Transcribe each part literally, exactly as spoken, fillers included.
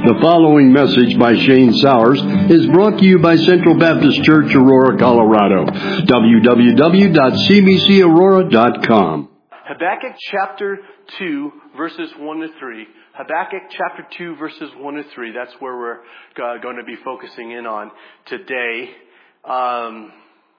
The following message by Shane Sowers is brought to you by Central Baptist Church, Aurora, Colorado. w w w dot c b c aurora dot com. Habakkuk chapter two, verses one to three. Habakkuk chapter two, verses one to three. That's where we're uh, going to be focusing in on today. Um,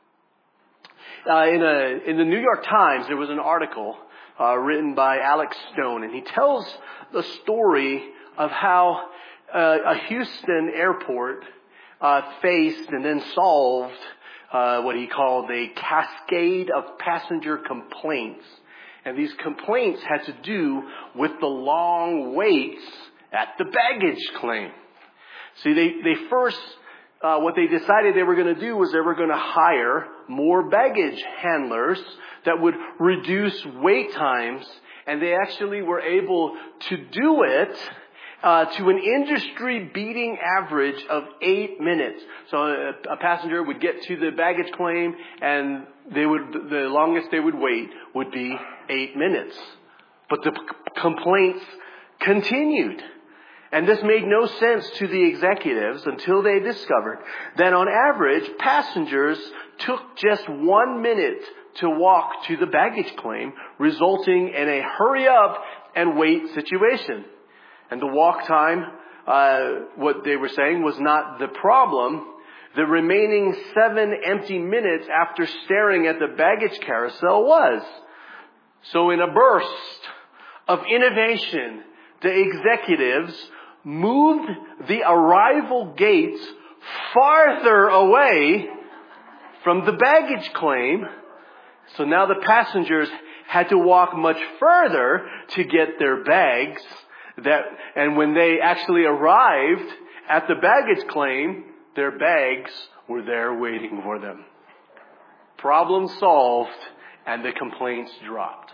uh, in, a, in the New York Times, there was an article uh, written by Alex Stone, and he tells the story of how uh, a Houston airport uh, faced and then solved uh, what he called a cascade of passenger complaints. And these complaints had to do with the long waits at the baggage claim. See, they, they first, uh, what they decided they were going to do was they were going to hire more baggage handlers that would reduce wait times. And they actually were able to do it uh, to an industry-beating average of eight minutes. So a, a passenger would get to the baggage claim, and they would the longest they would wait would be eight minutes. But the p- complaints continued. And this made no sense to the executives until they discovered that on average, passengers took just one minute to walk to the baggage claim, resulting in a hurry up and wait situation. And the walk time, uh, what they were saying was not the problem. The remaining seven empty minutes after staring at the baggage carousel was. So in a burst of innovation, the executives moved the arrival gates farther away from the baggage claim. So now the passengers had to walk much further to get their bags. That, and when they actually arrived at the baggage claim, their bags were there waiting for them. Problem solved, and the complaints dropped.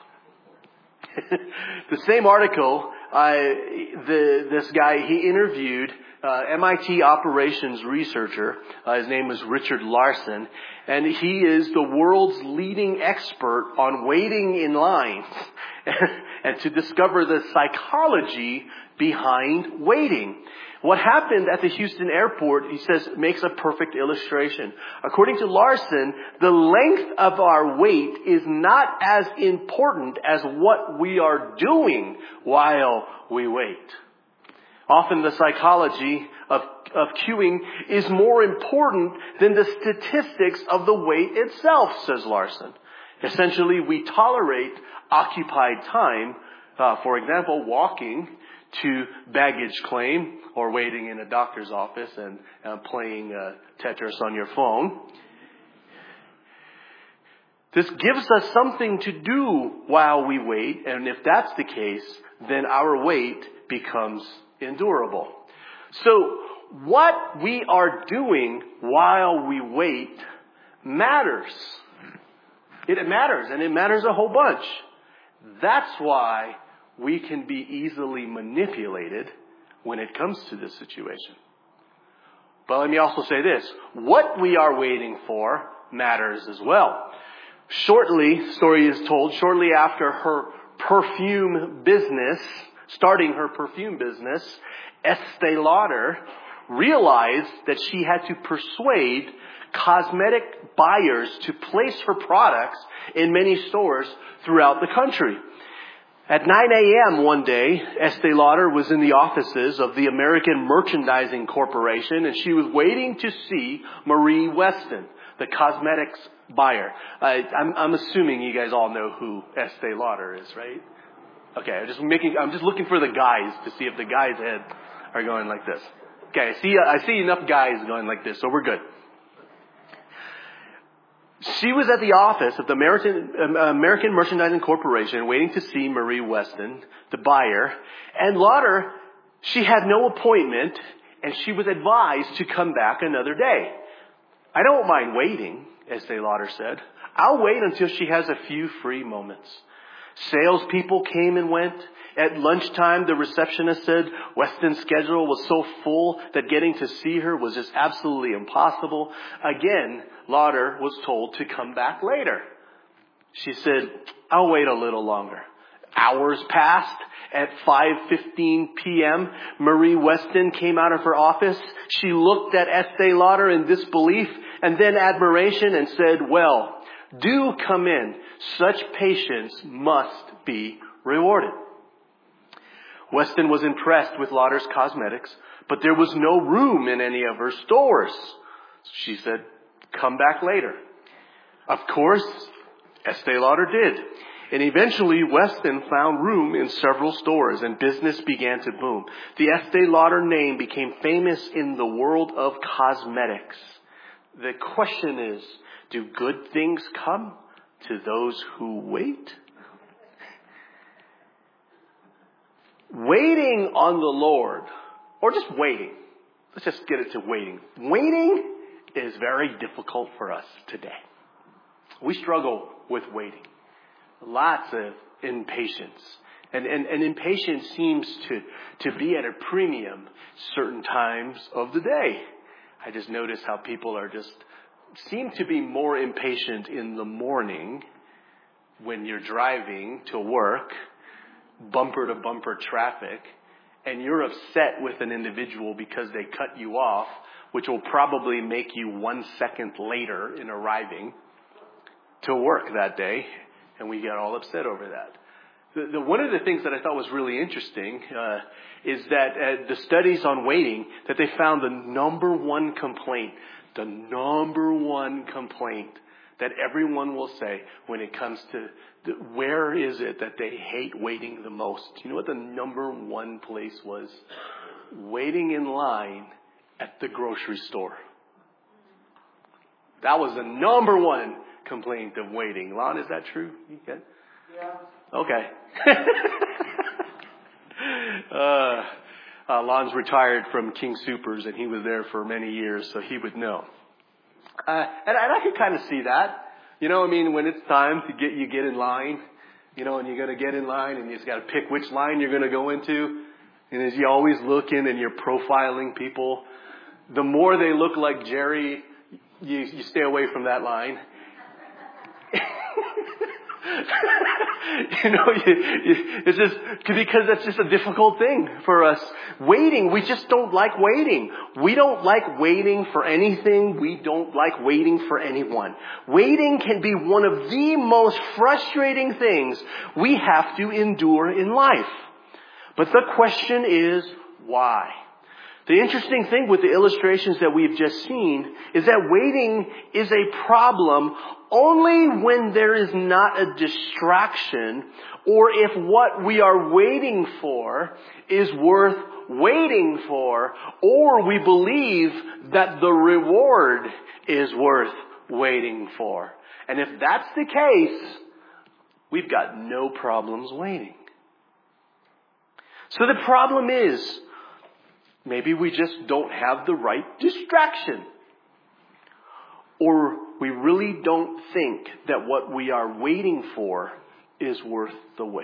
The same article, uh, the, this guy, he interviewed uh, M I T operations researcher. Uh, his name is Richard Larson, and he is the world's leading expert on waiting in lines and to discover the psychology behind waiting. What happened at the Houston airport, he says, makes a perfect illustration. According to Larson, the length of our wait is not as important as what we are doing while we wait. Often the psychology of, of queuing is more important than the statistics of the wait itself, says Larson. Essentially, we tolerate occupied time, uh, for example, walking to baggage claim or waiting in a doctor's office and uh, playing uh, Tetris on your phone. This gives us something to do while we wait, and if that's the case, then our wait becomes endurable. So what we are doing while we wait matters. It matters, and it matters a whole bunch. That's why we can be easily manipulated when it comes to this situation. But let me also say this. What we are waiting for matters as well. Shortly, story is told, shortly after her perfume business, starting her perfume business, Estee Lauder realized that she had to persuade cosmetic buyers to place her products in many stores throughout the country. At nine a.m. one day, Estee Lauder was in the offices of the American Merchandising Corporation, and she was waiting to see Marie Weston, the cosmetics buyer. Uh, I'm, I'm assuming you guys all know who Estee Lauder is, right? Okay, I'm just making. I'm just looking for the guys to see if the guys' heads are going like this. Okay, I see. I see enough guys going like this, so we're good. She was at the office of the American, American Merchandising Corporation waiting to see Marie Weston, the buyer. And Lauder, she had no appointment, and she was advised to come back another day. I don't mind waiting, Estee Lauder said. I'll wait until she has a few free moments. Salespeople came and went. At lunchtime, the receptionist said Weston's schedule was so full that getting to see her was just absolutely impossible. Again, Lauder was told to come back later. She said, I'll wait a little longer. hours passed. At five fifteen p.m., Marie Weston came out of her office. She looked at Estee Lauder in disbelief and then admiration and said, "Well, do come in. Such patience must be rewarded." Weston was impressed with Lauder's cosmetics, but there was no room in any of her stores. She said, "Come back later." Of course, Estee Lauder did. And eventually, Weston found room in several stores and business began to boom. The Estee Lauder name became famous in the world of cosmetics. The question is, do good things come to those who wait? Waiting on the Lord, or just waiting. Let's just get it to waiting. Waiting is very difficult for us today. We struggle with waiting. Lots of impatience. And, and, and impatience seems to, to be at a premium certain times of the day. I just notice how people are just, seem to be more impatient in the morning when you're driving to work, bumper to bumper traffic, and you're upset with an individual because they cut you off, which will probably make you one second later in arriving to work that day. And we got all upset over that. The, the, one of the things that I thought was really interesting uh, is that uh, the studies on waiting, that they found the number one complaint, the number one complaint that everyone will say when it comes to the, where is it that they hate waiting the most. You know what the number one place was? Waiting in line at the grocery store. That was the number one complaint of waiting. Lon, is that true? You good? Yeah. Okay. uh, uh, Lon's retired from King Soopers, and he was there for many years, so he would know. Uh, and, and I could kind of see that. You know, I mean, when it's time to get, you get in line, you know, and you're going to get in line, and you just got to pick which line you're going to go into. And as you always looking and you're profiling people, the more they look like Jerry, you, you stay away from that line. you know, you, you, it's just because that's just a difficult thing for us. Waiting, we just don't like waiting. We don't like waiting for anything. We don't like waiting for anyone. Waiting can be one of the most frustrating things we have to endure in life. But the question is, why? The interesting thing with the illustrations that we've just seen is that waiting is a problem only when there is not a distraction, or if what we are waiting for is worth waiting for, or we believe that the reward is worth waiting for. And if that's the case, we've got no problems waiting. So the problem is, maybe we just don't have the right distraction. Or we really don't think that what we are waiting for is worth the wait.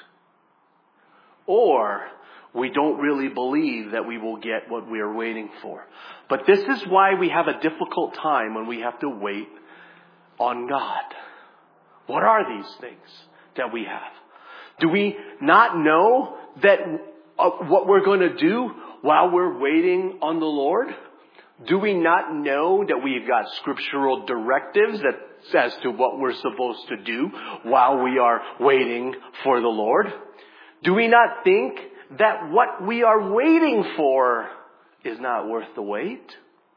Or we don't really believe that we will get what we are waiting for. But this is why we have a difficult time when we have to wait on God. What are these things that we have? Do we not know that uh, what we're going to do while we're waiting on the Lord? Do we not know that we've got scriptural directives that as to what we're supposed to do while we are waiting for the Lord? Do we not think that what we are waiting for is not worth the wait?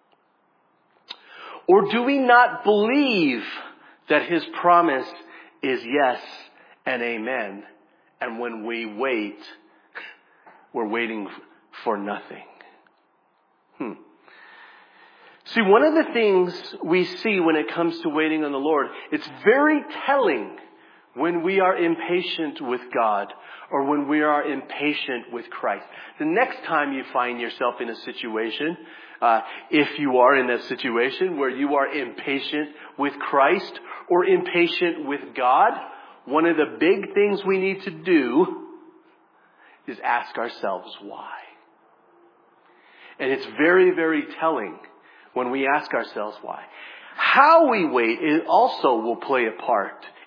Or do we not believe that His promise is yes and amen, and when we wait, we're waiting for nothing? Hmm. See, one of the things we see when it comes to waiting on the Lord, it's very telling when we are impatient with God or when we are impatient with Christ. The next time you find yourself in a situation, uh, if you are in a situation where you are impatient with Christ or impatient with God, one of the big things we need to do is ask ourselves why. And it's very, very telling when we ask ourselves why. How we wait, it also will play a part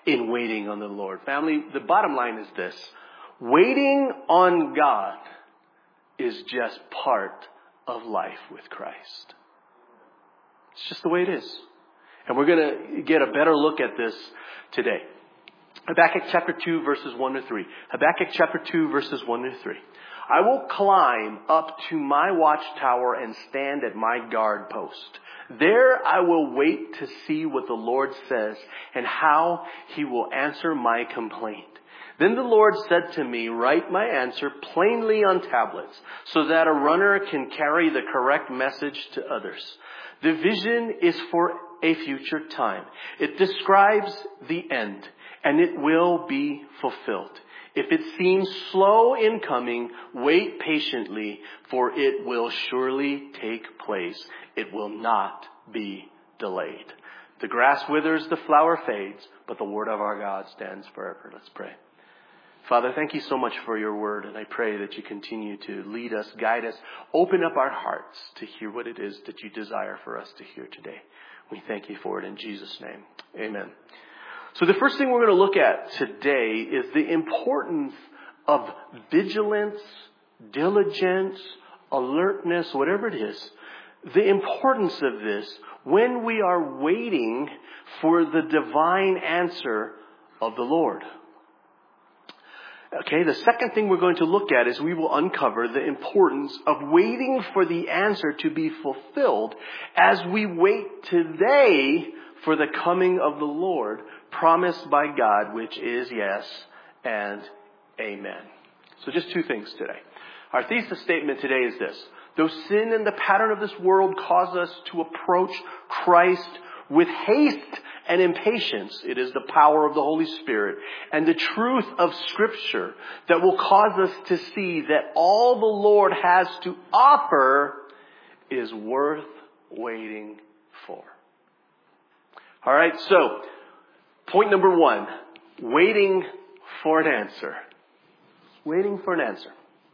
in waiting on the Lord. Family, the bottom line is this. Waiting on God is just part of life with Christ. It's just the way it is. And we're going to get a better look at this today. Habakkuk chapter two, verses one to three. Habakkuk chapter two, verses one to three. I will climb up to my watchtower and stand at my guard post. There I will wait to see what the Lord says and how he will answer my complaint. Then the Lord said to me, write my answer plainly on tablets so that a runner can carry the correct message to others. The vision is for a future time. It describes the end, and it will be fulfilled. If it seems slow in coming, wait patiently, for it will surely take place. It will not be delayed. The grass withers, the flower fades, but the word of our God stands forever. Let's pray. Father, thank you so much for your word, and I pray that you continue to lead us, guide us, open up our hearts to hear what it is that you desire for us to hear today. We thank you for it in Jesus' name. Amen. So the first thing we're going to look at today is the importance of vigilance, diligence, alertness, whatever it is. The importance of this when we are waiting for the divine answer of the Lord. Okay, the second thing we're going to look at is we will uncover the importance of waiting for the answer to be fulfilled as we wait today for the coming of the Lord promised by God, which is yes and amen. So just two things today. Our thesis statement today is this. Though sin and the pattern of this world cause us to approach Christ with haste and impatience, it is the power of the Holy Spirit and the truth of Scripture that will cause us to see that all the Lord has to offer is worth waiting for. All right, so point number one, waiting for an answer. Waiting for an answer.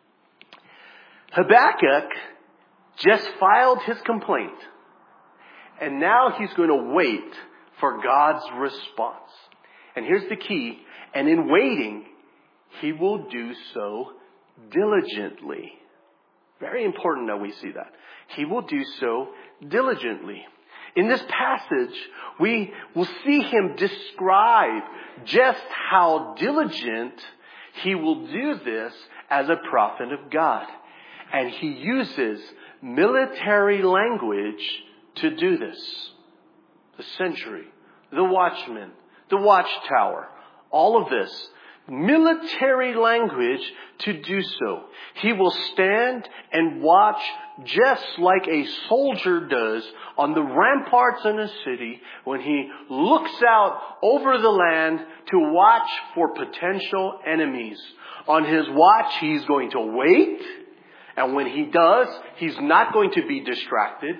Habakkuk just filed his complaint, and now he's going to wait for God's response. And here's the key, and in waiting, he will do so diligently. Very important that we see that. He will do so diligently. In this passage, we will see him describe just how diligent he will do this as a prophet of God. And he uses military language to do this. The sentry, the watchman, the watchtower, all of this. Military language to do so. He will stand and watch just like a soldier does on the ramparts in a city when he looks out over the land to watch for potential enemies. On his watch, he's going to wait. And when he does, he's not going to be distracted.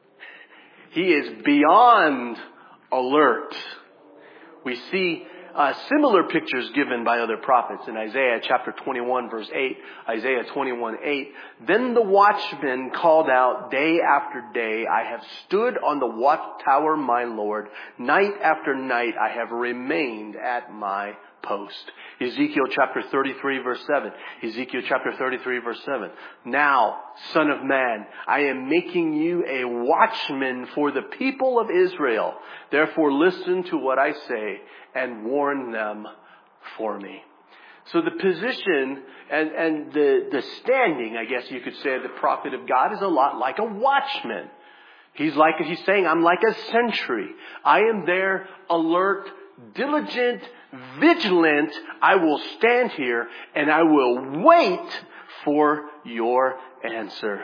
He is beyond alert. We see uh, similar pictures given by other prophets in Isaiah chapter twenty-one verse eight. Isaiah twenty-one eight. Then the watchman called out day after day, I have stood on the watchtower, my Lord. Night after night I have remained at my post. Ezekiel chapter thirty-three verse seven. Ezekiel chapter thirty-three verse seven. Now, Son of man, I am making you a watchman for the people of Israel. Therefore listen to what I say and warn them for me. So the position and, and the, the standing, I guess you could say, of the prophet of God is a lot like a watchman. He's like, he's saying, I'm like a sentry. I am there, alert, diligent, vigilant. I will stand here and I will wait for your answer.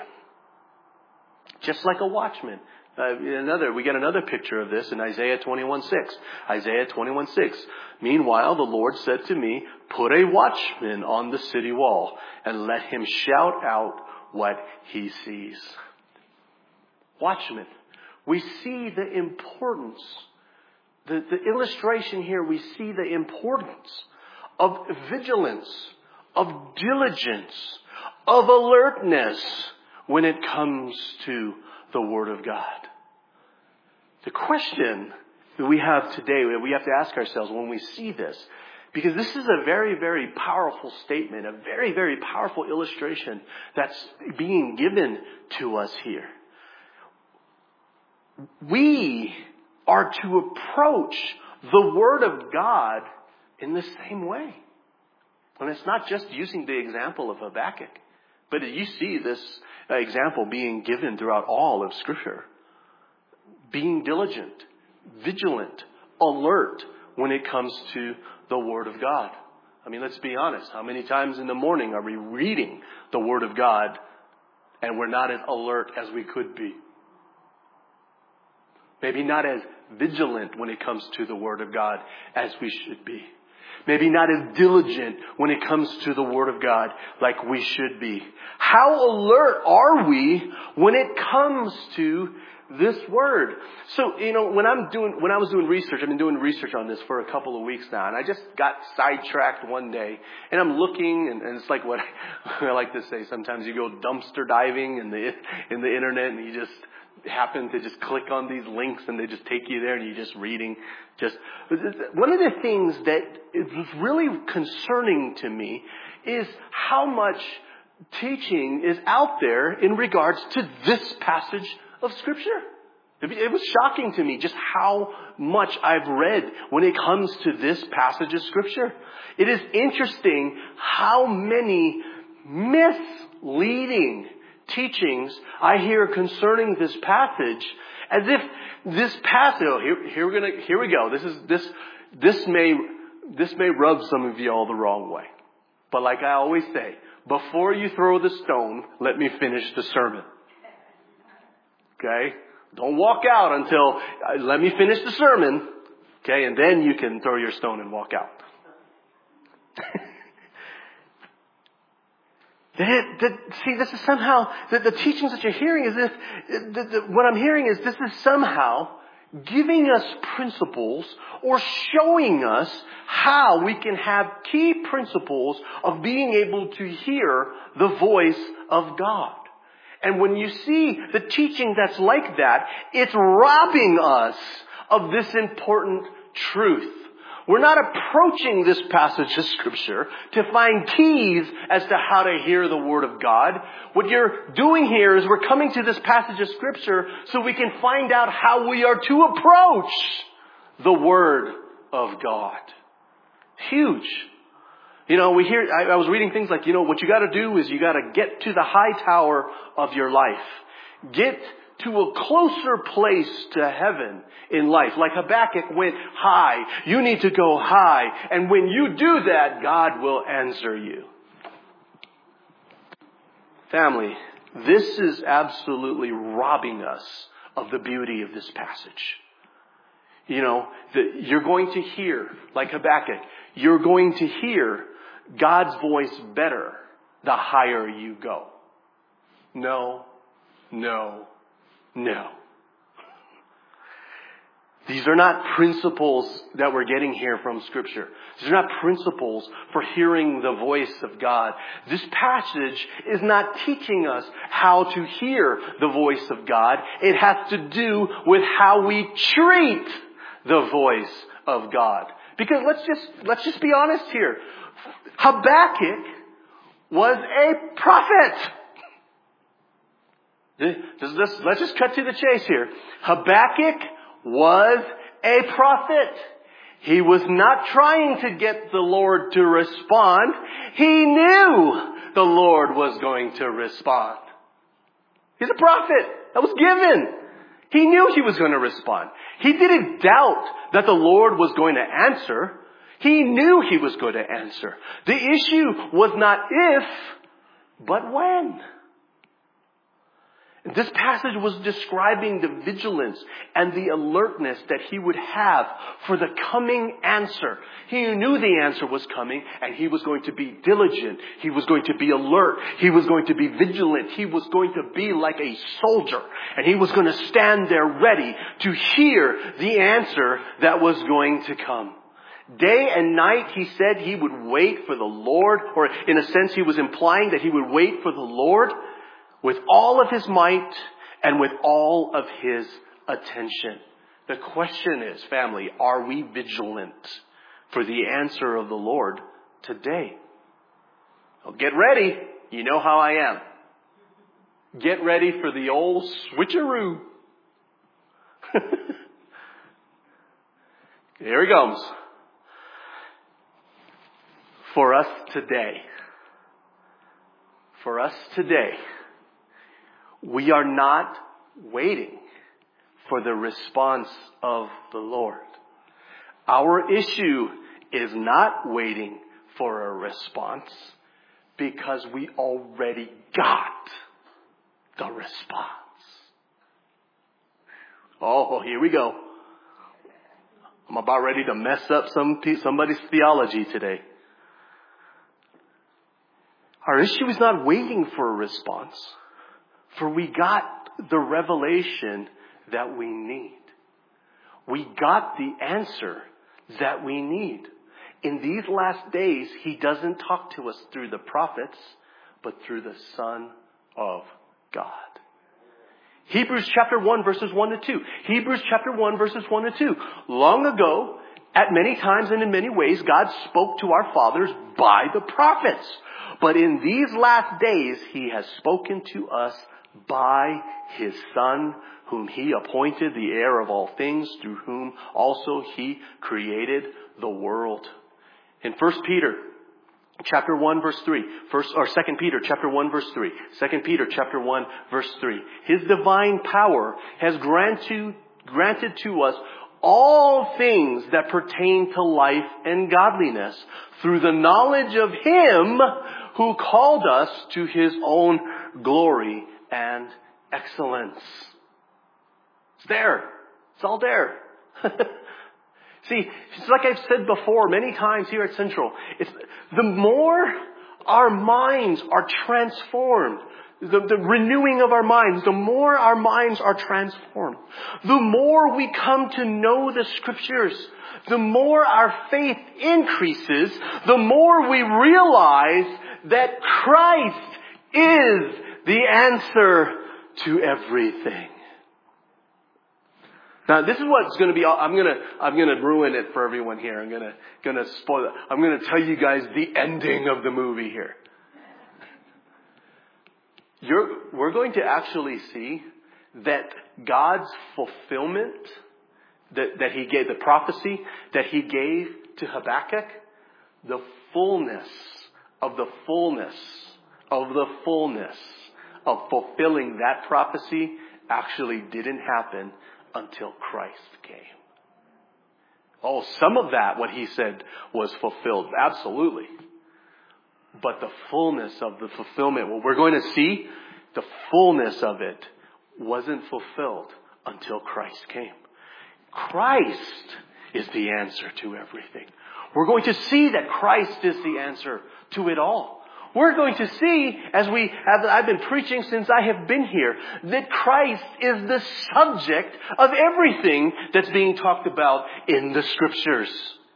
Just like a watchman. Uh, another, we get another picture of this in Isaiah twenty-one six. Isaiah twenty-one six. Meanwhile, the Lord said to me, put a watchman on the city wall and let him shout out what he sees. Watchman. We see the importance. The, the illustration here, we see the importance of vigilance, of diligence, of alertness when it comes to the Word of God. The question that we have today, we have to ask ourselves when we see this, because this is a very, very powerful statement, a very, very powerful illustration that's being given to us here. We are to approach the Word of God in the same way. And it's not just using the example of Habakkuk, but you see this example being given throughout all of Scripture. Being diligent, vigilant, alert when it comes to the Word of God. I mean, let's be honest. How many times in the morning are we reading the Word of God and we're not as alert as we could be? Maybe not as vigilant when it comes to the Word of God as we should be. Maybe not as diligent when it comes to the Word of God like we should be. How alert are we when it comes to this Word? So, you know, when I'm doing, when I was doing research, I've been doing research on this for a couple of weeks now, and I just got sidetracked one day, and I'm looking, and, and it's like what I like to say, sometimes you go dumpster diving in the, in the internet, and you just happen to just click on these links and they just take you there and you're just reading. Just one of the things that is really concerning to me is how much teaching is out there in regards to this passage of Scripture. It was shocking to me just how much I've read when it comes to this passage of Scripture. It is interesting how many misleading teachings I hear concerning this passage, as if this passage, oh, here, here we're gonna, here we go. This is, this, this may, this may rub some of you all the wrong way. But like I always say, before you throw the stone, let me finish the sermon. Okay? Don't walk out until, uh, let me finish the sermon. Okay? And then you can throw your stone and walk out. That, that, see, this is somehow, the, the teachings that you're hearing is if, the, the, what I'm hearing is this is somehow giving us principles or showing us how we can have key principles of being able to hear the voice of God. And when you see the teaching that's like that, it's robbing us of this important truth. We're not approaching this passage of Scripture to find keys as to how to hear the Word of God. What you're doing here is we're coming to this passage of Scripture so we can find out how we are to approach the Word of God. Huge. You know, we hear, I, I was reading things like, you know, what you got to do is you got to get to the high tower of your life. Get to a closer place to heaven in life. Like Habakkuk went high. You need to go high. And when you do that, God will answer you. Family, this is absolutely robbing us of the beauty of this passage. You know, the, you're going to hear, like Habakkuk, you're going to hear God's voice better the higher you go. No, no, no. These are not principles that we're getting here from Scripture. These are not principles for hearing the voice of God. This passage is not teaching us how to hear the voice of God. It has to do with how we treat the voice of God. Because let's just, let's just be honest here. Habakkuk was a prophet. This, this, let's just cut to the chase here. Habakkuk was a prophet. He was not trying to get the Lord to respond. He knew the Lord was going to respond. He's a prophet. That was given. He knew he was going to respond. He didn't doubt that the Lord was going to answer. He knew he was going to answer. The issue was not if, but when. This passage was describing the vigilance and the alertness that he would have for the coming answer. He knew the answer was coming and he was going to be diligent. He was going to be alert. He was going to be vigilant. He was going to be like a soldier. And he was going to stand there ready to hear the answer that was going to come. Day and night, he said he would wait for the Lord, or in a sense he was implying that he would wait for the Lord with all of his might and with all of his attention. The question is, family, are we vigilant for the answer of the Lord today? Well, get ready. You know how I am. Get ready for the old switcheroo. Here he comes. For us today. For us today. We are not waiting for the response of the Lord. Our issue is not waiting for a response because we already got the response. Oh, here we go. I'm about ready to mess up some somebody's theology today. Our issue is not waiting for a response, for we got the revelation that we need. We got the answer that we need. In these last days, He doesn't talk to us through the prophets, but through the Son of God. Hebrews chapter one verses one to two. Hebrews chapter one verses one to two. Long ago, at many times and in many ways, God spoke to our fathers by the prophets. But in these last days, He has spoken to us by His Son, whom He appointed the heir of all things, through whom also He created the world. In First Peter chapter one verse three, first or Second Peter chapter one verse three, Second Peter chapter one verse three, His divine power has granted granted to us all things that pertain to life and godliness through the knowledge of Him who called us to His own glory and excellence. It's there. It's all there. See, it's like I've said before many times here at Central. It's the more our minds are transformed, the, the renewing of our minds, the more our minds are transformed, the more we come to know the Scriptures, the more our faith increases, the more we realize that Christ is the answer to everything. Now, this is what's going to be. I'm going to. I'm going to ruin it for everyone here. I'm going to. Going to spoil it. I'm going to tell you guys the ending of the movie here. You're. We're going to actually see that God's fulfillment, that that He gave, the prophecy that He gave to Habakkuk, the fullness of the fullness of the fullness of fulfilling that prophecy actually didn't happen until Christ came. Oh, some of that, what He said, was fulfilled. Absolutely. But the fullness of the fulfillment, what we're going to see, the fullness of it wasn't fulfilled until Christ came. Christ is the answer to everything. We're going to see that Christ is the answer to it all. We're going to see, as we have, I've been preaching since I have been here, that Christ is the subject of everything that's being talked about in the Scriptures.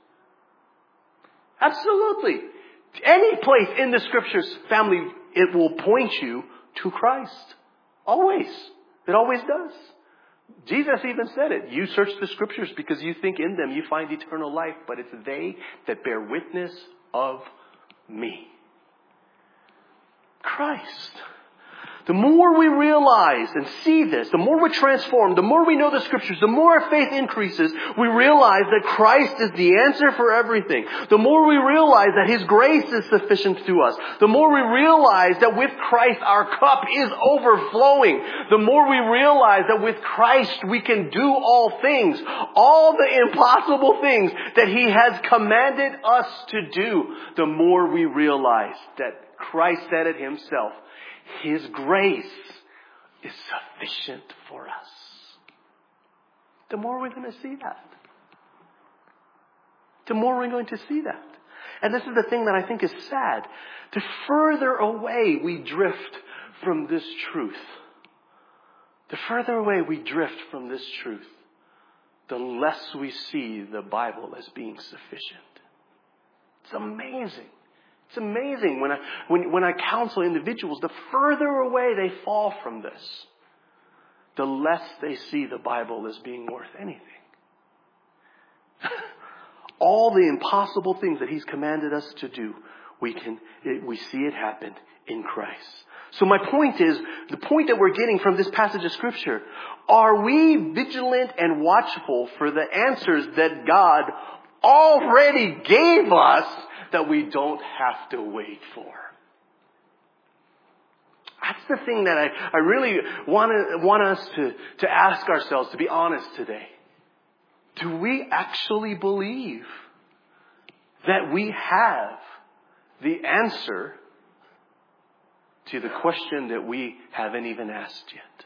Absolutely. Any place in the Scriptures, family, it will point you to Christ. Always. It always does. Jesus even said it. You search the Scriptures because you think in them you find eternal life, but it's they that bear witness of me. Christ. The more we realize and see this, the more we're transformed, the more we know the Scriptures, the more our faith increases, we realize that Christ is the answer for everything. The more we realize that His grace is sufficient to us, the more we realize that with Christ our cup is overflowing, the more we realize that with Christ we can do all things, all the impossible things that He has commanded us to do, the more we realize that Christ said it Himself. His grace is sufficient for us. The more we're going to see that. The more we're going to see that. And this is the thing that I think is sad. The further away we drift from this truth, the further away we drift from this truth, the less we see the Bible as being sufficient. It's amazing. It's amazing when I, when, when I counsel individuals, the further away they fall from this, the less they see the Bible as being worth anything. All the impossible things that He's commanded us to do, we can, we see it happen in Christ. So my point is, the point that we're getting from this passage of Scripture, are we vigilant and watchful for the answers that God already gave us that we don't have to wait for? That's the thing that I, I really want, to, want us to, to ask ourselves, to be honest today. Do we actually believe that we have the answer to the question that we haven't even asked yet?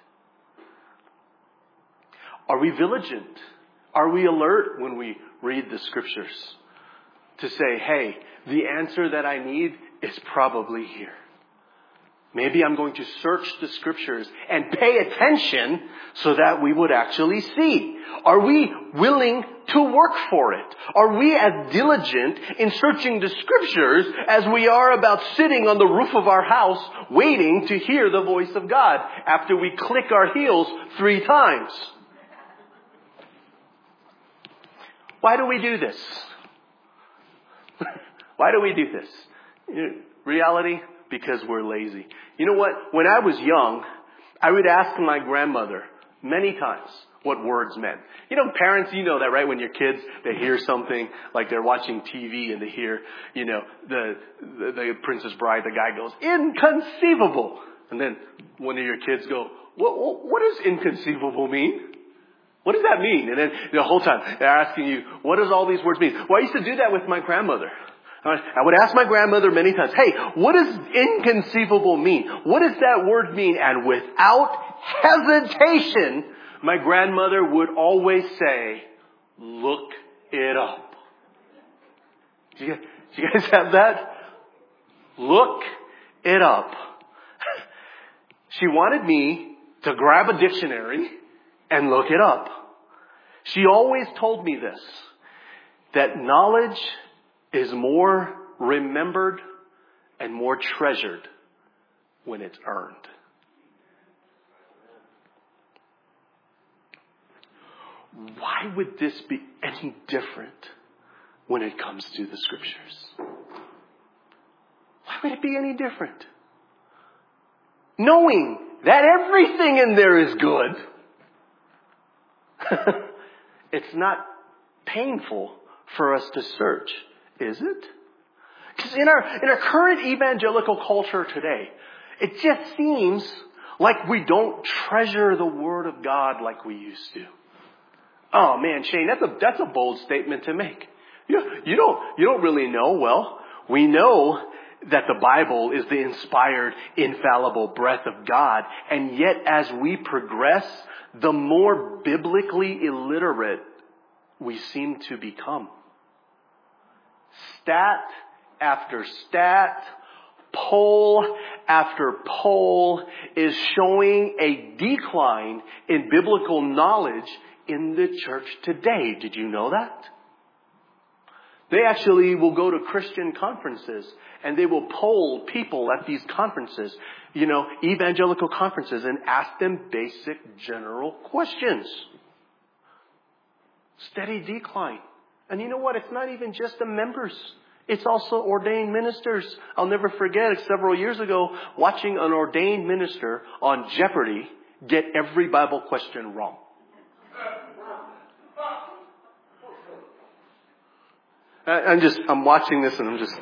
Are we vigilant? Are we alert when we read the Scriptures to say, hey, the answer that I need is probably here? Maybe I'm going to search the Scriptures and pay attention so that we would actually see. Are we willing to work for it? Are we as diligent in searching the Scriptures as we are about sitting on the roof of our house waiting to hear the voice of God after we click our heels three times? Why do we do this? Why do we do this? You know, reality? Because we're lazy. You know what? When I was young, I would ask my grandmother many times what words meant. You know, parents, you know that, right? When your kids, they hear something, like they're watching T V and they hear, you know, the, the, the Princess Bride, the guy goes, inconceivable. And then one of your kids go, what, what does inconceivable mean? What does that mean? And then the whole time they're asking you, what does all these words mean? Well, I used to do that with my grandmother. I would ask my grandmother many times, hey, what does inconceivable mean? What does that word mean? And without hesitation, my grandmother would always say, look it up. Do you, do you guys have that? Look it up. She wanted me to grab a dictionary and look it up. She always told me this, that knowledge is more remembered and more treasured when it's earned. Why would this be any different when it comes to the Scriptures? Why would it be any different? Knowing that everything in there is good, it's not painful for us to search. Is it? Because in our, in our current evangelical culture today, it just seems like we don't treasure the Word of God like we used to. Oh man, Shane, that's a, that's a bold statement to make. You, you don't, you don't really know. Well, we know that the Bible is the inspired, infallible breath of God. And yet as we progress, the more biblically illiterate we seem to become. Stat after stat, poll after poll is showing a decline in biblical knowledge in the church today. Did you know that? They actually will go to Christian conferences and they will poll people at these conferences, you know, evangelical conferences, and ask them basic general questions. Steady decline. And you know what? It's not even just the members. It's also ordained ministers. I'll never forget several years ago watching an ordained minister on Jeopardy get every Bible question wrong. I'm just, I'm watching this and I'm just,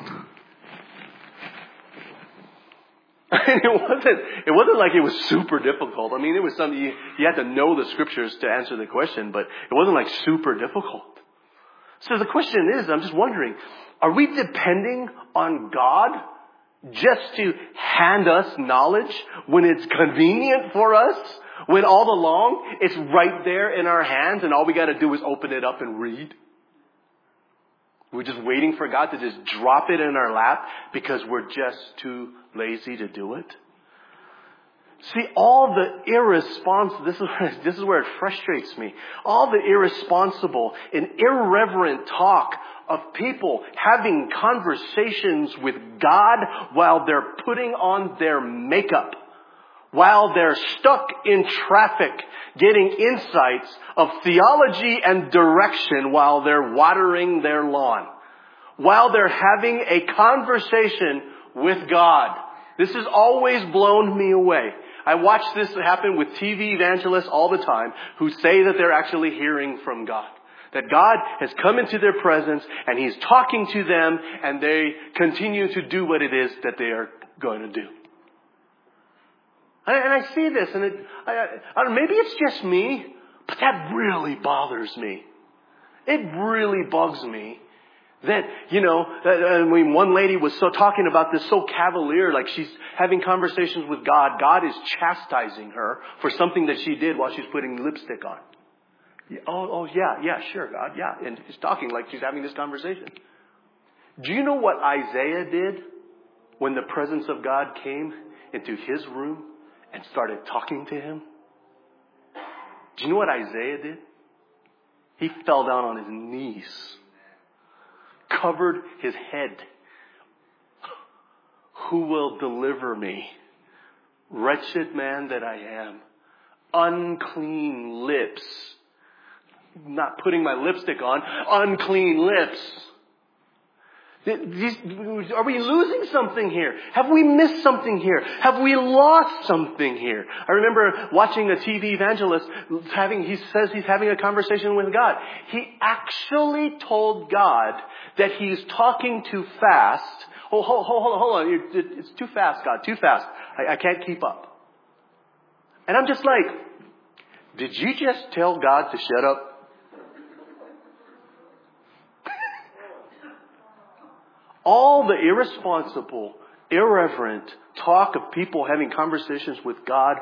it wasn't, it wasn't like it was super difficult. I mean, it was something you, you had to know the Scriptures to answer the question, but it wasn't like super difficult. So the question is, I'm just wondering, are we depending on God just to hand us knowledge when it's convenient for us? When all along it's right there in our hands and all we got to do is open it up and read? We're just waiting for God to just drop it in our lap because we're just too lazy to do it? See, all the irresponsible, this is, where, this is where it frustrates me. All the irresponsible and irreverent talk of people having conversations with God while they're putting on their makeup, while they're stuck in traffic, getting insights of theology and direction while they're watering their lawn, while they're having a conversation with God. This has always blown me away. I watch this happen with T V evangelists all the time who say that they're actually hearing from God. That God has come into their presence and He's talking to them, and they continue to do what it is that they are going to do. And I see this, and it, I, I, maybe it's just me, but that really bothers me. It really bugs me that, you know, that, I mean, one lady was so talking about this so cavalier, like she's having conversations with God. God is chastising her for something that she did while she's putting lipstick on. Oh, oh yeah, yeah, sure, God, yeah. And she's talking like she's having this conversation. Do you know what Isaiah did when the presence of God came into his room and started talking to him? Do you know what Isaiah did? He fell down on his knees, covered his head. Who will deliver me? Wretched man that I am. Unclean lips. Not putting my lipstick on. Unclean lips. These, are we losing something here? Have we missed something here? Have we lost something here? I remember watching a T V evangelist having, he says he's having a conversation with God. He actually told God that he's talking too fast. Oh, hold, hold, hold, hold on. It's too fast, God. Too fast. I, I can't keep up. And I'm just like, did you just tell God to shut up? All the irresponsible, irreverent talk of people having conversations with God.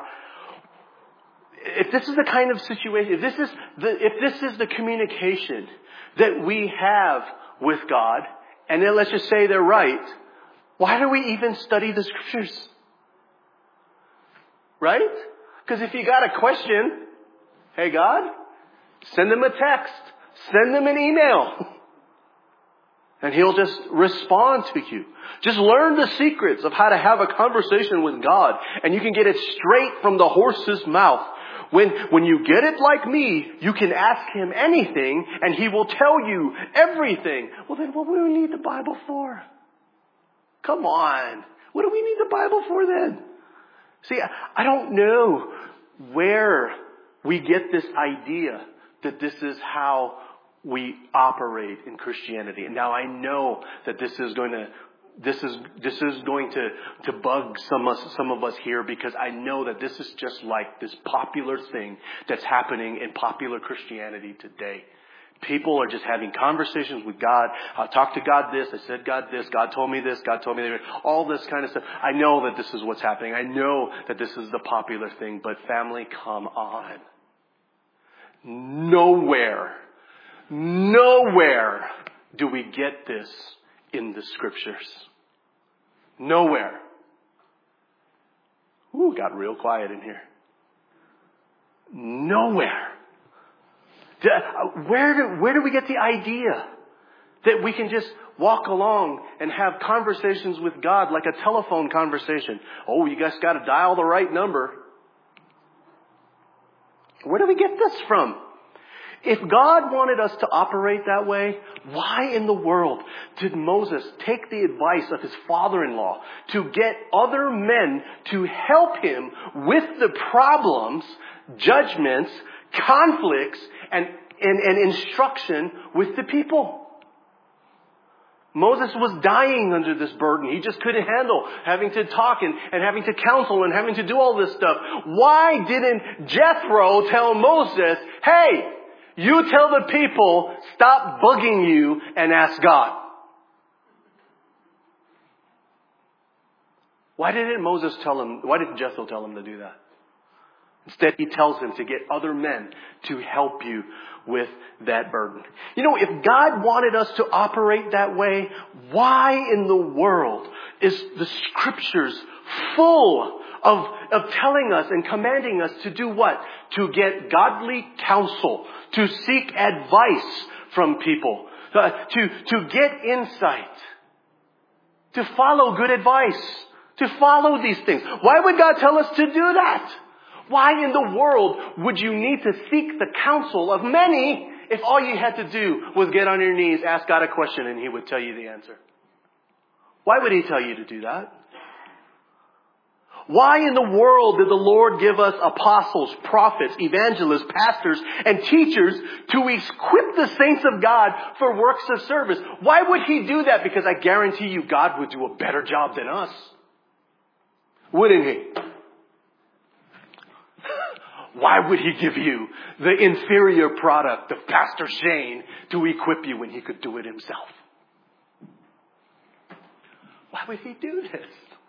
If this is the kind of situation, if this is the, if this is the communication that we have with God, and then let's just say they're right, why do we even study the scriptures? Right? Because if you got a question, hey God, send them a text, send them an email. And He'll just respond to you. Just learn the secrets of how to have a conversation with God. And you can get it straight from the horse's mouth. When, when you get it like me, you can ask Him anything and He will tell you everything. Well then what do we need the Bible for? Come on. What do we need the Bible for then? See, I don't know where we get this idea that this is how we operate in Christianity. And now I know that this is going to, this is, this is going to, to bug some of us, some of us here, because I know that this is just like this popular thing that's happening in popular Christianity today. People are just having conversations with God. I talked to God this. I said God this. God told me this. God told me that. All this kind of stuff. I know that this is what's happening. I know that this is the popular thing. But family, come on. Nowhere, nowhere do we get this in the scriptures. Nowhere. Ooh, got real quiet in here. Nowhere. Where do, where do we get the idea that we can just walk along and have conversations with God like a telephone conversation? Oh, you guys got to dial the right number. Where do we get this from? If God wanted us to operate that way, why in the world did Moses take the advice of his father-in-law to get other men to help him with the problems, judgments, conflicts, and, and, and instruction with the people? Moses was dying under this burden. He just couldn't handle having to talk and, and having to counsel and having to do all this stuff. Why didn't Jethro tell Moses, hey, you tell the people, stop bugging you and ask God? Why didn't Moses tell him, why didn't Jethro tell him to do that? Instead, he tells him to get other men to help you with that burden. You know, if God wanted us to operate that way, why in the world is the scriptures full of, of telling us and commanding us to do what? To get godly counsel, to seek advice from people, uh, to, to get insight, to follow good advice, to follow these things. Why would God tell us to do that? Why in the world would you need to seek the counsel of many if all you had to do was get on your knees, ask God a question, and He would tell you the answer? Why would He tell you to do that? Why in the world did the Lord give us apostles, prophets, evangelists, pastors, and teachers to equip the saints of God for works of service? Why would He do that? Because I guarantee you God would do a better job than us. Wouldn't He? Why would He give you the inferior product of Pastor Shane to equip you when He could do it Himself? Why would He do this?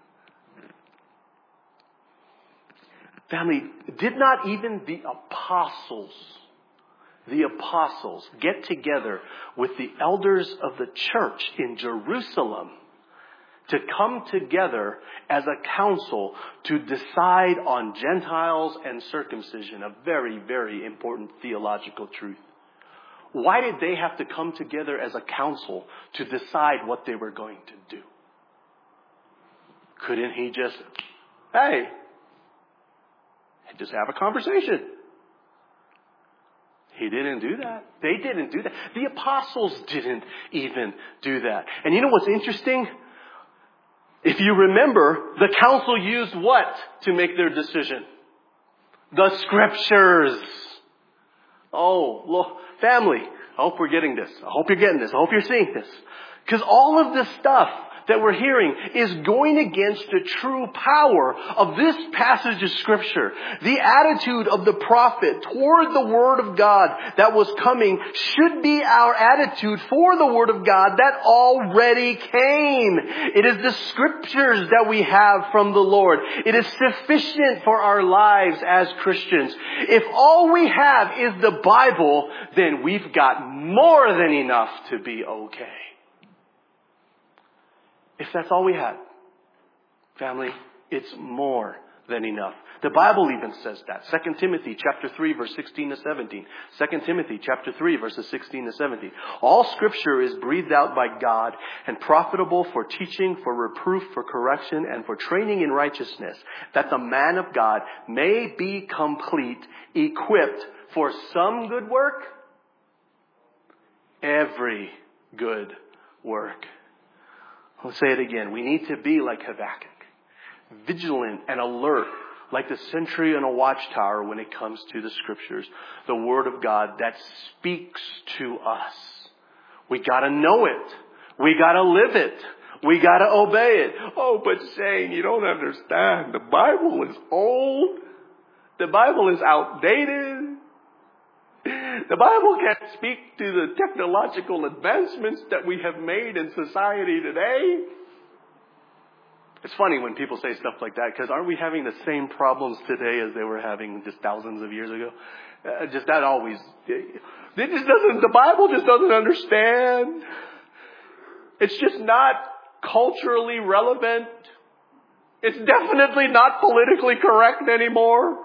Family, did not even the apostles, the apostles get together with the elders of the church in Jerusalem to come together as a council to decide on Gentiles and circumcision, a very, very important theological truth? Why did they have to come together as a council to decide what they were going to do? Couldn't He just, hey, just have a conversation? He didn't do that. They didn't do that. The apostles didn't even do that. And you know what's interesting? If you remember, the council used what to make their decision? The scriptures. Oh, look, family, I hope we're getting this. I hope you're getting this. I hope you're seeing this. Because all of this stuff that we're hearing is going against the true power of this passage of Scripture. The attitude of the prophet toward the Word of God that was coming should be our attitude for the Word of God that already came. It is the Scriptures that we have from the Lord. It is sufficient for our lives as Christians. If all we have is the Bible, then we've got more than enough to be okay. If that's all we had, family, it's more than enough. The Bible even says that. Second Timothy chapter three, verse sixteen to seventeen. Second Timothy chapter three, verses sixteen to seventeen. All Scripture is breathed out by God and profitable for teaching, for reproof, for correction, and for training in righteousness, that the man of God may be complete, equipped for some good work, every good work. I'll say it again. We need to be like Habakkuk, vigilant and alert, like the sentry on a watchtower when it comes to the Scriptures, the Word of God that speaks to us. We gotta know it. We gotta live it. We gotta obey it. Oh, but Shane, you don't understand. The Bible is old. The Bible is outdated. The Bible can't speak to the technological advancements that we have made in society today. It's funny when people say stuff like that, because aren't we having the same problems today as they were having just thousands of years ago? Uh, just that always, it just doesn't, the Bible just doesn't understand. It's just not culturally relevant. It's definitely not politically correct anymore.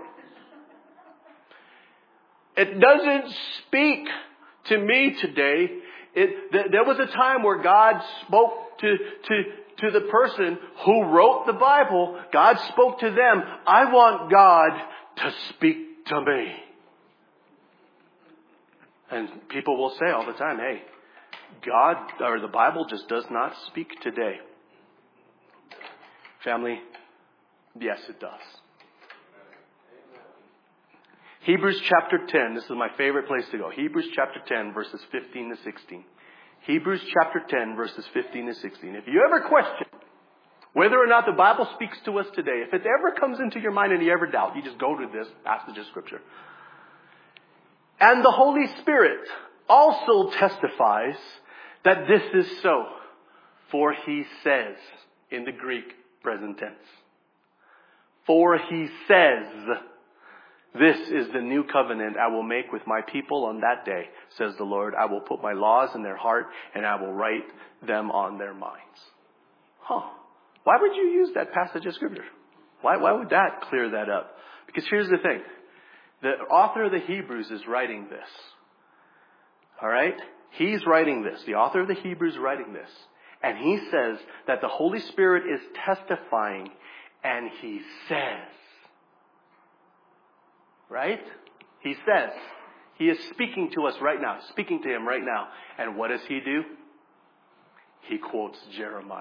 It doesn't speak to me today. It, th- there was a time where God spoke to, to, to the person who wrote the Bible. God spoke to them. I want God to speak to me. And people will say all the time, hey, God or the Bible just does not speak today. Family, yes, it does. Hebrews chapter ten, this is my favorite place to go. Hebrews chapter ten, verses fifteen to sixteen. Hebrews chapter ten, verses fifteen to sixteen. If you ever question whether or not the Bible speaks to us today, if it ever comes into your mind and you ever doubt, you just go to this passage of Scripture. And the Holy Spirit also testifies that this is so. For He says, in the Greek present tense. For He says, this is the new covenant I will make with my people on that day, says the Lord. I will put my laws in their heart and I will write them on their minds. Huh. Why would you use that passage of Scripture? Why, why would that clear that up? Because here's the thing. The author of the Hebrews is writing this. All right? He's writing this. The author of the Hebrews is writing this. And he says that the Holy Spirit is testifying, and he says. Right? He says. He is speaking to us right now. Speaking to him right now. And what does he do? He quotes Jeremiah.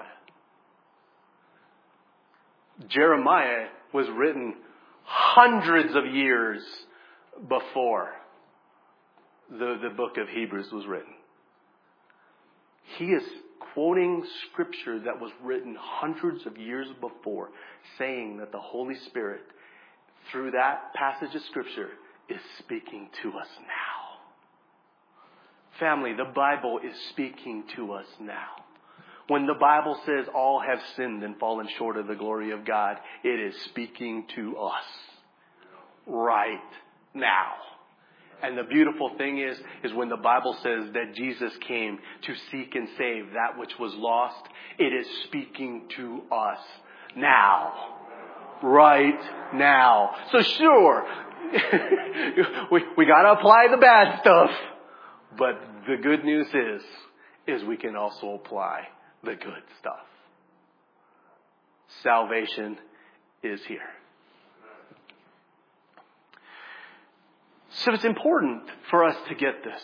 Jeremiah was written hundreds of years before the, the book of Hebrews was written. He is quoting scripture that was written hundreds of years before, saying that the Holy Spirit, through that passage of scripture, is speaking to us now. Family, the Bible is speaking to us now. When the Bible says all have sinned and fallen short of the glory of God, it is speaking to us right now. And the beautiful thing is, is when the Bible says that Jesus came to seek and save that which was lost, it is speaking to us now. Right now. So sure, we, we gotta apply the bad stuff. But the good news is, is we can also apply the good stuff. Salvation is here. So it's important for us to get this.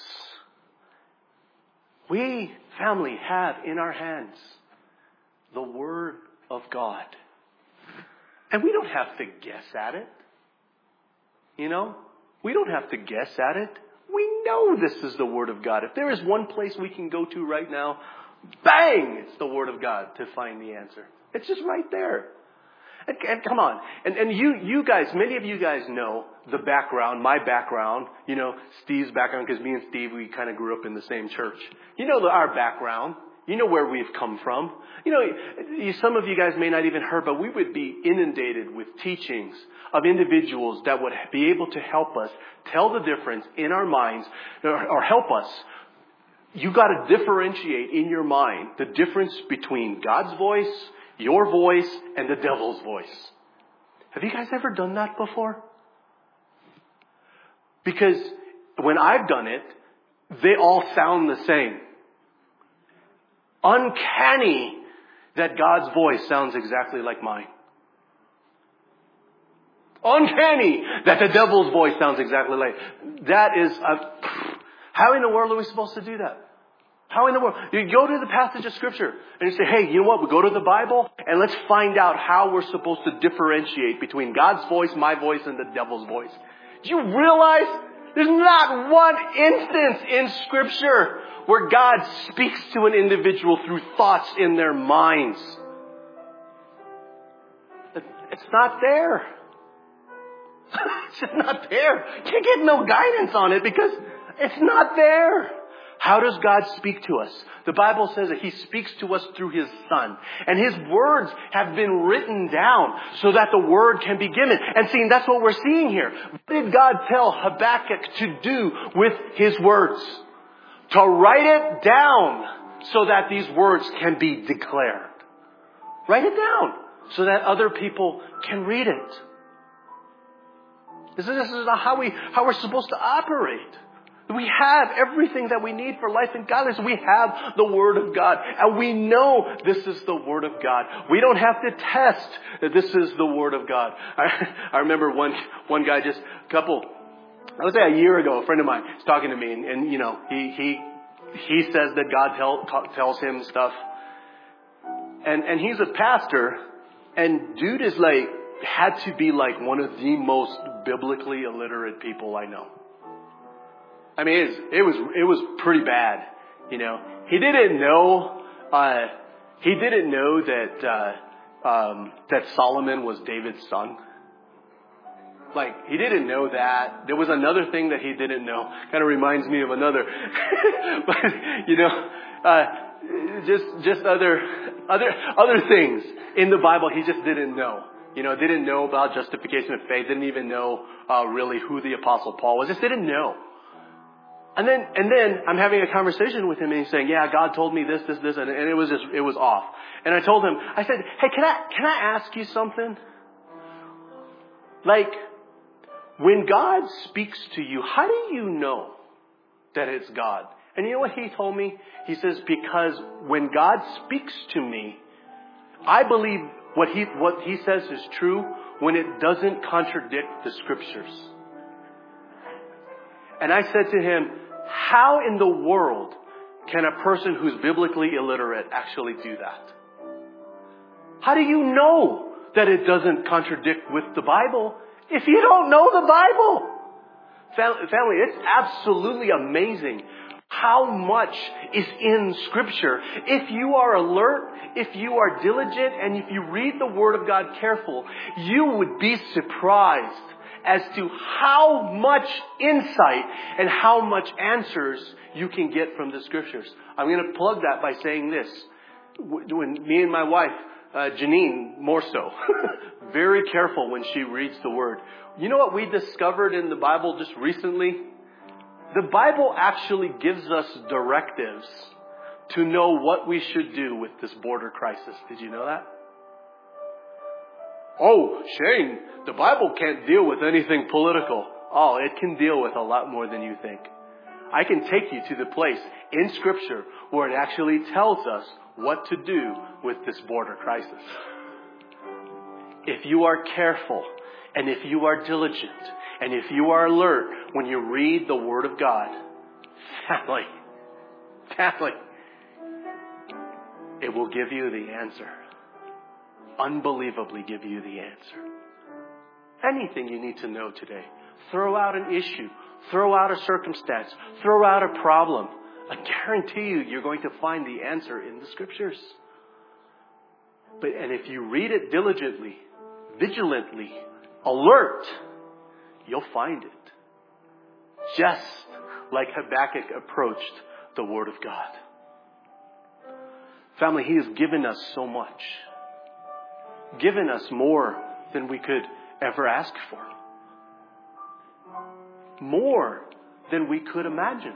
We, family, have in our hands the Word of God. And we don't have to guess at it. You know? We don't have to guess at it. We know this is the Word of God. If there is one place we can go to right now, bang! It's the Word of God to find the answer. It's just right there. And, and come on. And, and you, you guys, many of you guys know the background, my background, you know, Steve's background, because me and Steve, we kind of grew up in the same church. You know the, our background. You know where we've come from. You know, you, some of you guys may not even heard, but we would be inundated with teachings of individuals that would be able to help us tell the difference in our minds, or, or help us. You got to differentiate in your mind the difference between God's voice, your voice, and the devil's voice. Have you guys ever done that before? Because when I've done it, they all sound the same. Uncanny that God's voice sounds exactly like mine. Uncanny that the devil's voice sounds exactly like. That is, a, how in the world are we supposed to do that? How in the world? You go to the passage of scripture and you say, hey, you know what? We go to the Bible and let's find out how we're supposed to differentiate between God's voice, my voice, and the devil's voice. Do you realize there's not one instance in scripture where God speaks to an individual through thoughts in their minds? It's not there. It's just not there. You can't get no guidance on it because it's not there. How does God speak to us? The Bible says that He speaks to us through His Son. And His words have been written down so that the Word can be given. And see, that's what we're seeing here. What did God tell Habakkuk to do with His words? To write it down so that these words can be declared. Write it down so that other people can read it. This is, this is how, we, how we're supposed to operate. We have everything that we need for life and godliness. We have the Word of God. And we know this is the Word of God. We don't have to test that this is the Word of God. I, I remember one one guy, just a couple, I would say a year ago, a friend of mine was talking to me. And, and you know, he he he says that God tell, tells him stuff. And, and he's a pastor. And dude is like, had to be like one of the most biblically illiterate people I know. I mean, it was, it was, it was pretty bad, you know. He didn't know, uh, he didn't know that, uh, um, that Solomon was David's son. Like, he didn't know that. There was another thing that he didn't know. Kind of reminds me of another. But, you know, uh, just, just other, other, other things in the Bible he just didn't know. You know, didn't know about justification of faith. Didn't even know, uh, really who the Apostle Paul was. Just didn't know. And then, and then I'm having a conversation with him and he's saying, yeah, God told me this, this, this, and, and it was just, it was off. And I told him, I said, hey, can I, can I ask you something? Like, when God speaks to you, how do you know that it's God? And you know what he told me? He says, because when God speaks to me, I believe what he, what he says is true when it doesn't contradict the scriptures. And I said to him, how in the world can a person who's biblically illiterate actually do that? How do you know that it doesn't contradict with the Bible if you don't know the Bible? Family, it's absolutely amazing how much is in Scripture. If you are alert, if you are diligent, and if you read the Word of God careful, you would be surprised as to how much insight and how much answers you can get from the Scriptures. I'm going to plug that by saying this. When me and my wife, uh, Janine, more so, very careful when she reads the Word. You know what we discovered in the Bible just recently? The Bible actually gives us directives to know what we should do with this border crisis. Did you know that? Oh, Shane, the Bible can't deal with anything political. Oh, it can deal with a lot more than you think. I can take you to the place in Scripture where it actually tells us what to do with this border crisis. If you are careful, and if you are diligent, and if you are alert when you read the Word of God, family, family, it will give you the answer. Unbelievably give you the answer. Anything you need to know today. Throw out an issue. Throw out a circumstance. Throw out a problem. I guarantee you, you're going to find the answer in the Scriptures. But, and if you read it diligently, vigilantly, alert, you'll find it. Just like Habakkuk approached the Word of God. Family, He has given us so much. Given us more than we could ever ask for. More than we could imagine.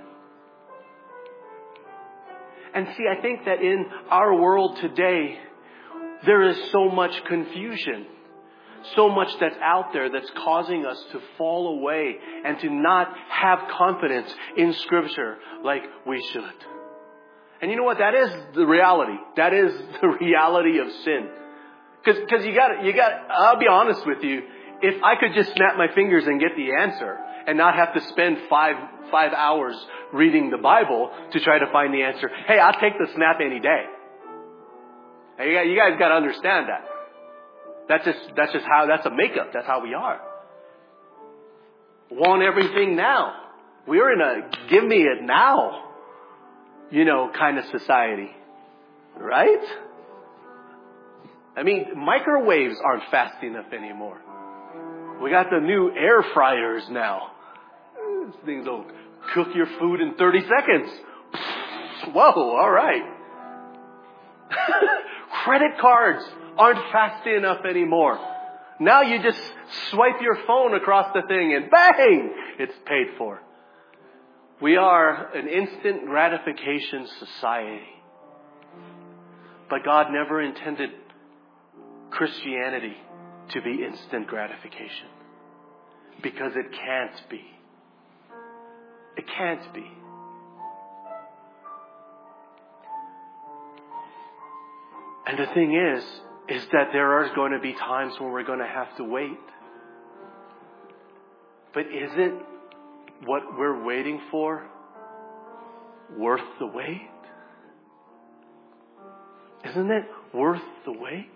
And see, I think that in our world today, there is so much confusion. So much that's out there that's causing us to fall away and to not have confidence in Scripture like we should. And you know what? That is the reality. That is the reality of sin. Because because you got you got. I'll be honest with you. If I could just snap my fingers and get the answer and not have to spend five five hours reading the Bible to try to find the answer, hey, I'll take the snap any day. Hey, you guys got to understand that. That's just that's just how that's a makeup. That's how we are. Want everything now. We're in a give me it now, you know, kind of society, right? I mean, microwaves aren't fast enough anymore. We got the new air fryers now. These things will cook your food in thirty seconds. Whoa, all right. Credit cards aren't fast enough anymore. Now you just swipe your phone across the thing and bang, it's paid for. We are an instant gratification society. But God never intended Christianity to be instant gratification. Because it can't be. It can't be. And the thing is, is that there are going to be times when we're going to have to wait. But isn't what we're waiting for worth the wait? Isn't it worth the wait?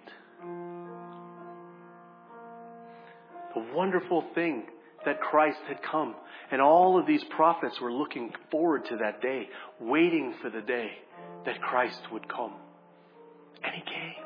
The wonderful thing that Christ had come. And all of these prophets were looking forward to that day, waiting for the day that Christ would come. And He came.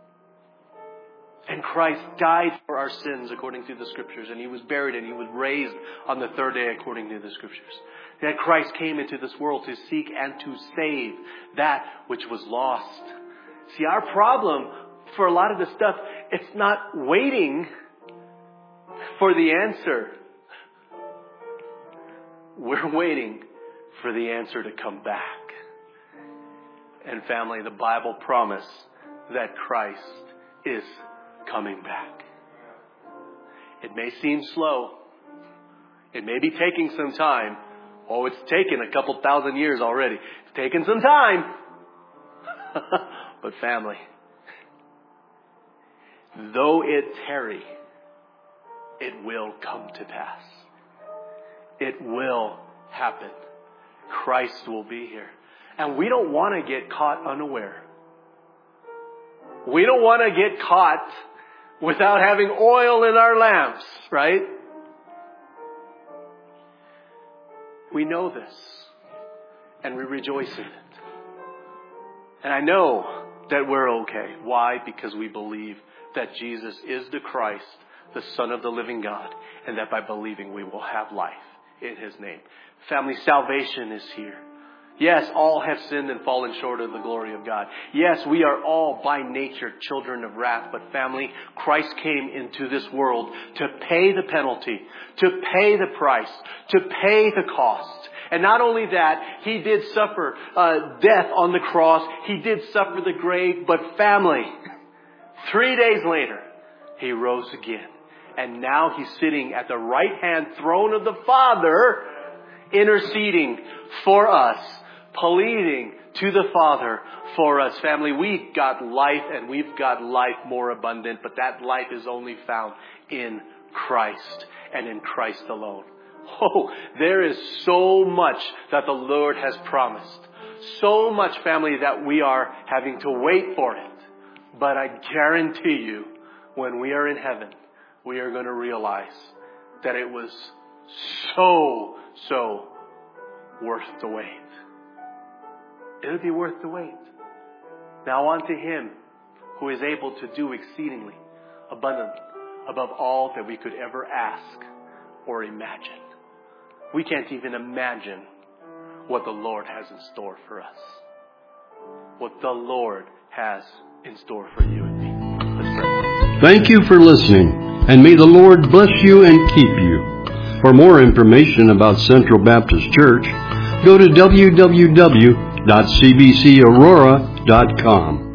And Christ died for our sins according to the Scriptures. And He was buried and He was raised on the third day according to the Scriptures. That Christ came into this world to seek and to save that which was lost. See, our problem for a lot of this stuff, it's not waiting for the answer. We're waiting for the answer to come back. And family, the Bible promised that Christ is coming back. It may seem slow. It may be taking some time, Oh, it's taken a couple thousand years already. It's taken some time. But family, though it tarry, it will come to pass. It will happen. Christ will be here. And we don't want to get caught unaware. We don't want to get caught without having oil in our lamps, right? We know this. And we rejoice in it. And I know that we're okay. Why? Because we believe that Jesus is the Christ, the Son of the living God, and that by believing we will have life in His name. Family, salvation is here. Yes, all have sinned and fallen short of the glory of God. Yes, we are all by nature children of wrath. But family, Christ came into this world to pay the penalty, to pay the price, to pay the cost. And not only that, He did suffer uh, death on the cross. He did suffer the grave. But family, three days later, He rose again. And now He's sitting at the right hand throne of the Father, interceding for us, pleading to the Father for us. Family, we've got life, and we've got life more abundant. But that life is only found in Christ and in Christ alone. Oh, there is so much that the Lord has promised. So much, family, that we are having to wait for it. But I guarantee you, when we are in heaven, we are going to realize that it was so, so worth the wait. It'll be worth the wait. Now on to Him who is able to do exceedingly abundantly above all that we could ever ask or imagine. We can't even imagine what the Lord has in store for us. What the Lord has in store for you and me. Let's pray. Thank you for listening, and may the Lord bless you and keep you. For more information about Central Baptist Church, go to w w w dot c b c aurora dot com.